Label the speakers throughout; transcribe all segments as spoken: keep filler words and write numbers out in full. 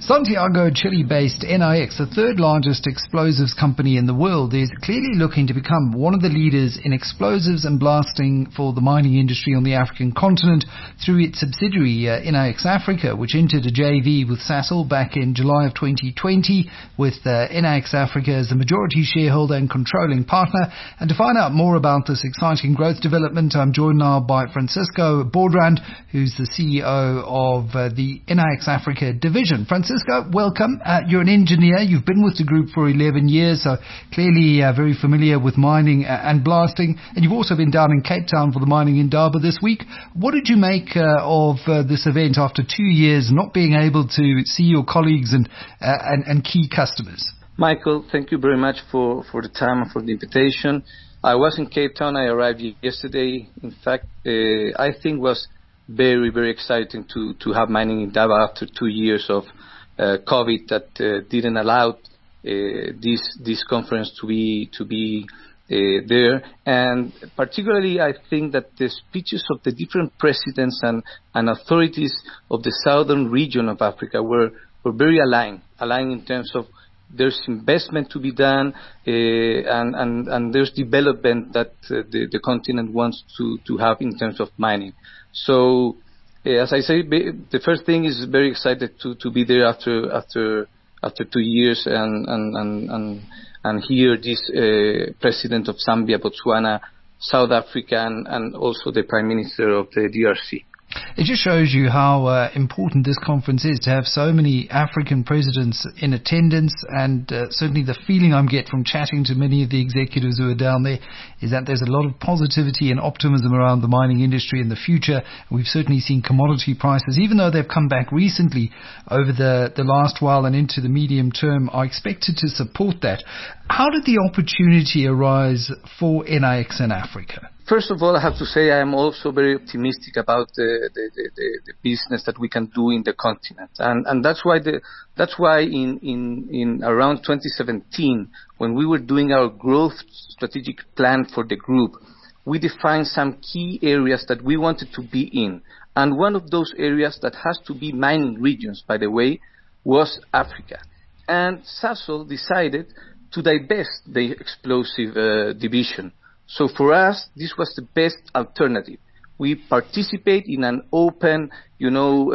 Speaker 1: Santiago, Chile-based N I X, the third largest explosives company in the world, is clearly looking to become one of the leaders in explosives and blasting for the mining industry on the African continent through its subsidiary uh, N I X Africa, which entered a J V with Sasol back in July of twenty twenty, with uh, N I X Africa as the majority shareholder and controlling partner. And to find out more about this exciting growth development, I'm joined now by Francisco Bordrand, who's the C E O of uh, the N I X Africa division. Francisco, welcome. Uh, you're an engineer. You've been with the group for eleven years, so clearly uh, very familiar with mining uh, and blasting. And you've also been down in Cape Town for the Mining Indaba this week. What did you make uh, of uh, this event after two years not being able to see your colleagues and, uh, and, and key customers?
Speaker 2: Michael, thank you very much for, for the time and for the invitation. I was in Cape Town. I arrived yesterday. In fact, uh, I think was very, very exciting to, to have Mining Indaba after two years of Uh, COVID that uh, didn't allow uh, this this conference to be to be uh, there, and particularly I think that the speeches of the different presidents and, and authorities of the southern region of Africa were were very aligned, aligned in terms of there's investment to be done uh, and, and and there's development that uh, the the continent wants to to have in terms of mining. So. As I say, the first thing is very excited to, to be there after after after two years and and and and, and hear this uh, president of Zambia, Botswana, South Africa, and, and also the Prime Minister of the D R C.
Speaker 1: It just shows you how uh, important this conference is to have so many African presidents in attendance, and uh, certainly the feeling I'm get from chatting to many of the executives who are down there is that there's a lot of positivity and optimism around the mining industry in the future. We've certainly seen commodity prices, even though they've come back recently over the, the last while and into the medium term, are expected to support that. How did the opportunity arise for N I X in Africa?
Speaker 2: First of all, I have to say I am also very optimistic about the, the, the, the business that we can do in the continent, and and that's why the that's why in in in around twenty seventeen, when we were doing our growth strategic plan for the group, we defined some key areas that we wanted to be in, and one of those areas that has to be mining regions, by the way, was Africa, and Sasol decided to divest the explosive uh, division. So for us, this was the best alternative. We participate in an open, you know,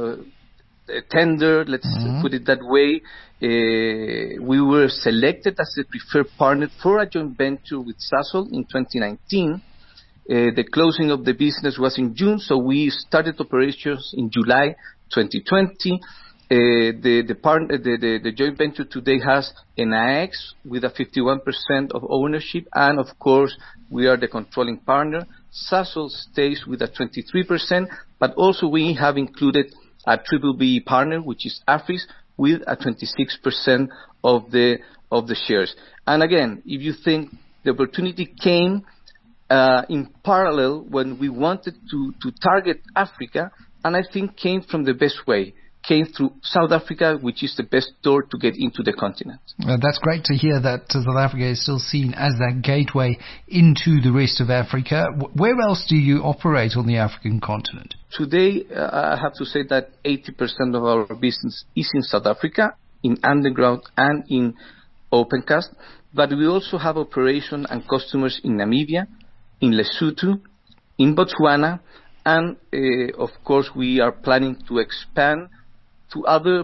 Speaker 2: uh, tender, let's mm-hmm. put it that way. Uh, we were selected as the preferred partner for a joint venture with Sasol in twenty nineteen. Uh, the closing of the business was in June, so we started operations in July twenty twenty. Uh, the, the, part, the, the, the joint venture today has N I X with a fifty-one percent of ownership, and of course we are the controlling partner. Sasol stays with a twenty-three percent, but also we have included a triple B partner, which is Afris, with a twenty-six percent of the of the shares. And again, if you think the opportunity came uh, in parallel when we wanted to, to target Africa, and I think came from the best way. Came through South Africa, which is the best door to get into the continent.
Speaker 1: Uh, that's great to hear that uh, South Africa is still seen as that gateway into the rest of Africa. W- where else do you operate on the African continent?
Speaker 2: Today, uh, I have to say that eighty percent of our business is in South Africa, in underground and in open cast. But we also have operation and customers in Namibia, in Lesotho, in Botswana, and uh, of course we are planning to expand to other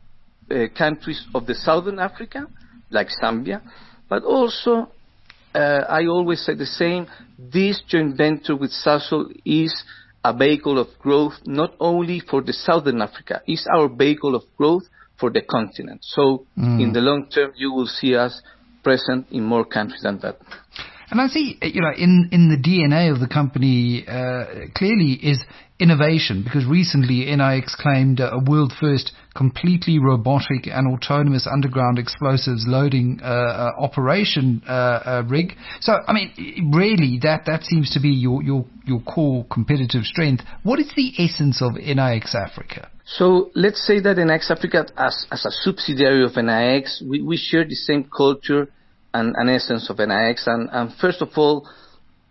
Speaker 2: uh, countries of the Southern Africa, like Zambia, but also, uh, I always say the same, this joint venture with Sasol is a vehicle of growth, not only for the Southern Africa, it's our vehicle of growth for the continent. So mm. in the long term, you will see us present in more countries than that.
Speaker 1: And I see, you know, in, in the D N A of the company, uh, clearly is innovation, because recently N I X claimed a world first completely robotic and autonomous underground explosives loading uh, uh, operation uh, uh, rig. So, I mean, really, that, that seems to be your, your, your core competitive strength. What is the essence of N I X Africa?
Speaker 2: So let's say that N I X Africa, as, as a subsidiary of N I X, we, we share the same culture and an essence of N I X, and, and first of all,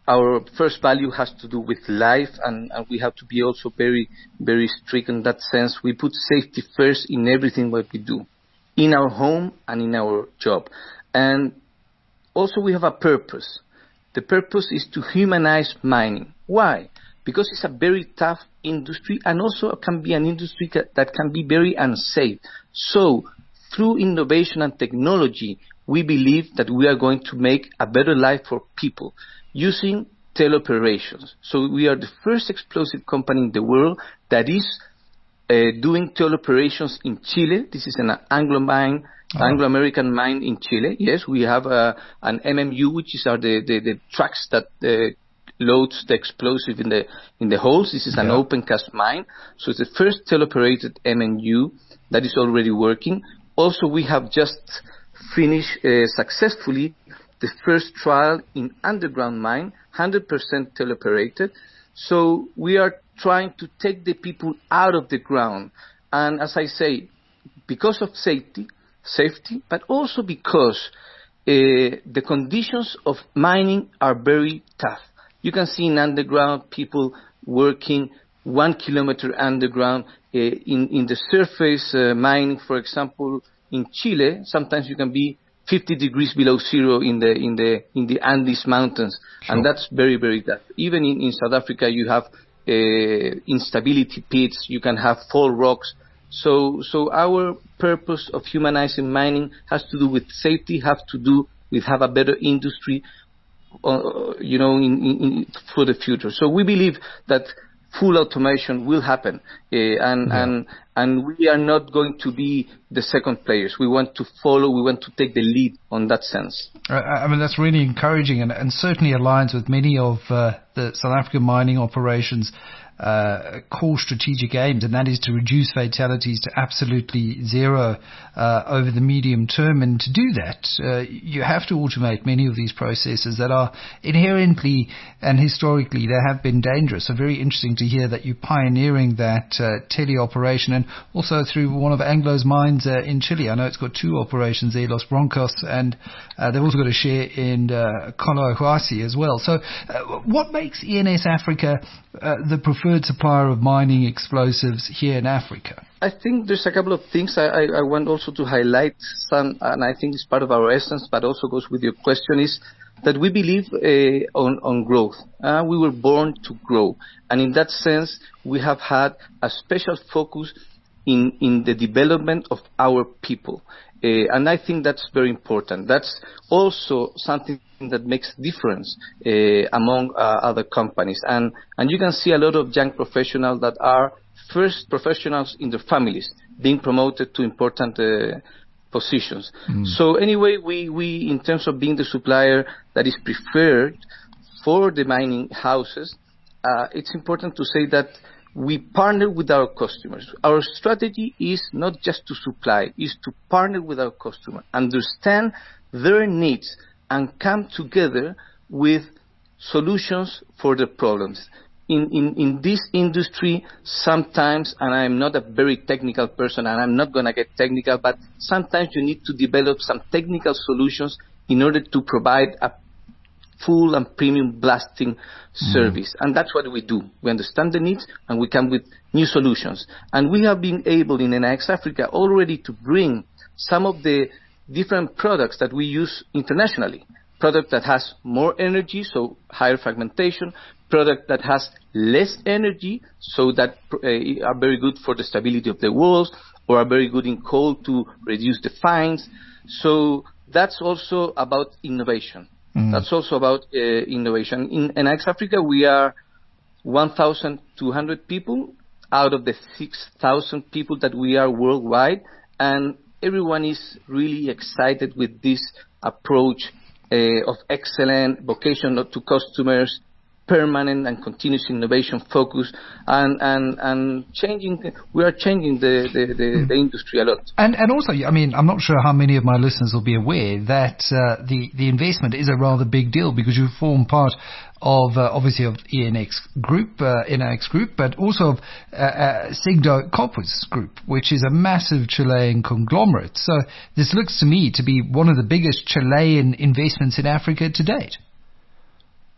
Speaker 2: our first value has to do with life, and, and we have to be also very, very strict in that sense. We put safety first in everything what we do, in our home and in our job. And also we have a purpose. The purpose is to humanize mining. Why? Because it's a very tough industry, and also can be an industry that can be very unsafe. So through innovation and technology, we believe that we are going to make a better life for people using teleoperations. So we are the first explosive company in the world that is uh, doing teleoperations in Chile. This is an Anglo mine, oh. Anglo-American mine in Chile. Yes, we have uh, an M M U, which is are the, the, the trucks that uh, loads the explosive in the in the holes. This is yeah. an open cast mine. So it's the first teleoperated M M U that is already working. Also, we have just finished uh, successfully the first trial in underground mine, one hundred percent teleoperated. So we are trying to take the people out of the ground. And as I say, because of safety, safety, but also because uh, the conditions of mining are very tough. You can see in underground people working one kilometer underground. Uh, in, in the surface uh, mining, for example, in Chile, sometimes you can be fifty degrees below zero in the in the in the Andes mountains, sure. and that's very very tough. Even in, in South Africa, you have uh, instability pits. You can have fall rocks. So so our purpose of humanizing mining has to do with safety, has to do with have a better industry, uh, you know, in, in, in for the future. So we believe that full automation will happen, uh, and yeah. and and we are not going to be the second players. We want to follow. We want to take the lead on that sense.
Speaker 1: I mean, that's really encouraging, and, and certainly aligns with many of uh, the South African mining operations' uh, core strategic aims, and that is to reduce fatalities to absolutely zero uh, over the medium term. And to do that, uh, you have to automate many of these processes that are inherently and historically they have been dangerous. So very interesting to hear that you're pioneering that uh, teleoperation, and also through one of Anglo's mines uh, in Chile. I know it's got two operations there, Los Broncos, and uh, they've also got a share in uh, Collahuasi as well. So uh, what makes E N S Africa uh, the preferred supplier of mining explosives here in Africa?
Speaker 2: I think there's a couple of things I, I, I want also to highlight some, and I think it's part of our essence, but also goes with your question, is that we believe uh, on, on growth. Uh, we were born to grow. And in that sense, we have had a special focus in, in the development of our people. Uh, and I think that's very important. That's also something that makes difference uh, among uh, other companies. And, and you can see a lot of young professionals that are first professionals in their families being promoted to important uh, positions. Mm. So anyway, we, we, in terms of being the supplier that is preferred for the mining houses, uh, it's important to say that we partner with our customers. Our strategy is not just to supply, is to partner with our customer, understand their needs, and come together with solutions for the problems. In, in, in this industry, sometimes, and I'm not a very technical person, and I'm not going to get technical, but sometimes you need to develop some technical solutions in order to provide a full and premium blasting service. Mm. And that's what we do. We understand the needs, and we come with new solutions. And we have been able in E N X Africa already to bring some of the different products that we use internationally. Product that has more energy, so higher fragmentation. Product that has less energy, so that uh, are very good for the stability of the walls, or are very good in cold to reduce the fines. So that's also about innovation. Mm. That's also about uh, innovation. In, in Ex Africa, we are one thousand two hundred people out of the six thousand people that we are worldwide, and everyone is really excited with this approach uh, of excellent vocation to customers, permanent and continuous innovation focus, and and and changing. We are changing the the, the, mm. the industry a lot.
Speaker 1: And and also, I mean, I'm not sure how many of my listeners will be aware that uh, the the investment is a rather big deal, because you form part of uh, obviously of E N X Group, uh, E N X Group, but also of uh, uh, Sigdo Corpus Group, which is a massive Chilean conglomerate. So this looks to me to be one of the biggest Chilean investments in Africa to date.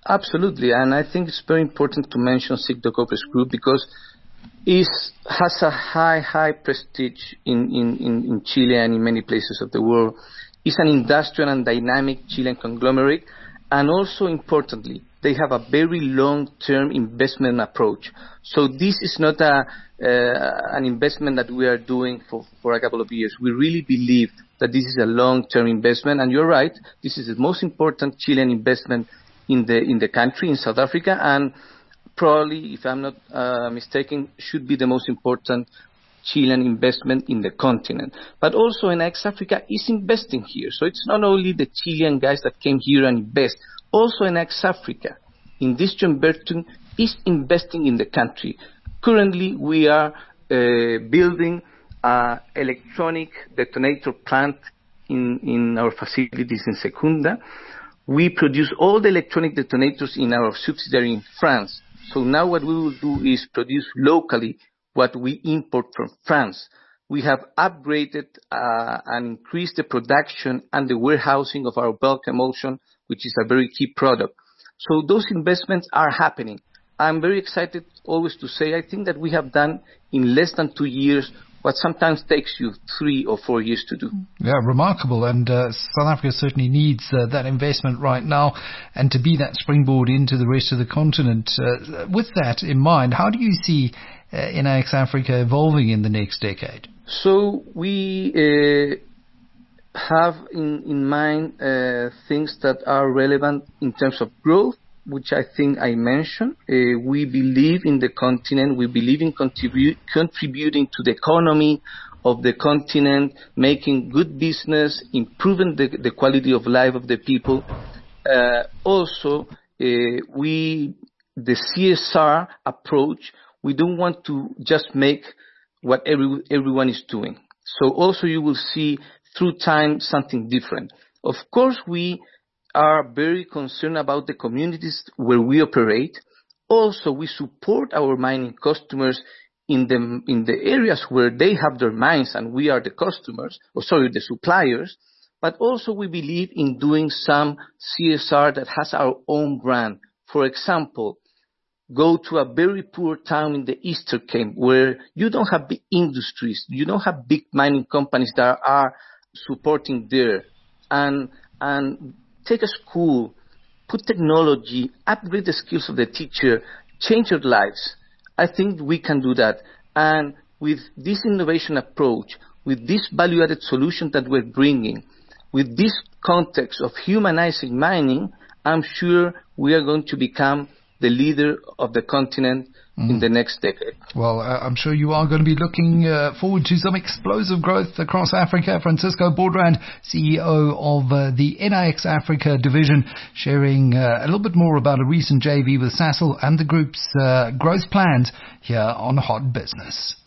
Speaker 2: Absolutely, and I think it's very important to mention Citgo Group because it has a high, high prestige in, in, in, in Chile and in many places of the world. It's an industrial and dynamic Chilean conglomerate, and also importantly, they have a very long-term investment approach. So this is not a, uh, an investment that we are doing for, for a couple of years. We really believe that this is a long-term investment, and you're right, this is the most important Chilean investment in the in the country, in South Africa, and probably, if I'm not uh, mistaken, should be the most important Chilean investment in the continent. But also, N I X Africa is investing here. So it's not only the Chilean guys that came here and invest. Also, N I X Africa, in this joint venture, is investing in the country. Currently, we are uh, building an electronic detonator plant in, in our facilities in Secunda. We produce all the electronic detonators in our subsidiary in France. So now what we will do is produce locally what we import from France. We have upgraded uh, and increased the production and the warehousing of our bulk emulsion, which is a very key product. So those investments are happening. I'm very excited always to say I think that we have done in less than two years what sometimes takes you three or four years to do.
Speaker 1: Yeah, remarkable. And uh, South Africa certainly needs uh, that investment right now and to be that springboard into the rest of the continent. Uh, with that in mind, how do you see uh, N I X Africa evolving in the next decade?
Speaker 2: So we uh, have in, in mind uh, things that are relevant in terms of growth, which I think I mentioned. Uh, we believe in the continent. We believe in contribu- contributing to the economy of the continent, making good business, improving the, the quality of life of the people. Uh, also, uh, we, the C S R approach, we don't want to just make what every, everyone is doing. So also you will see through time something different. Of course, we are very concerned about the communities where we operate. Also, we support our mining customers in the in the areas where they have their mines and we are the customers, or sorry, the suppliers. But also we believe in doing some C S R that has our own brand. For example, go to a very poor town in the Eastern Cape where you don't have big industries, you don't have big mining companies that are supporting there. And and take a school, put technology, upgrade the skills of the teacher, change their lives. I think we can do that. And with this innovation approach, with this value-added solution that we're bringing, with this context of humanizing mining, I'm sure we are going to become the leader of the continent mm. in the next decade.
Speaker 1: Well, uh, I'm sure you are going to be looking uh, forward to some explosive growth across Africa. Francisco Bordrand, C E O of uh, the N I X Africa division, sharing uh, a little bit more about a recent J V with Sasol and the group's uh, growth plans here on Hot Business.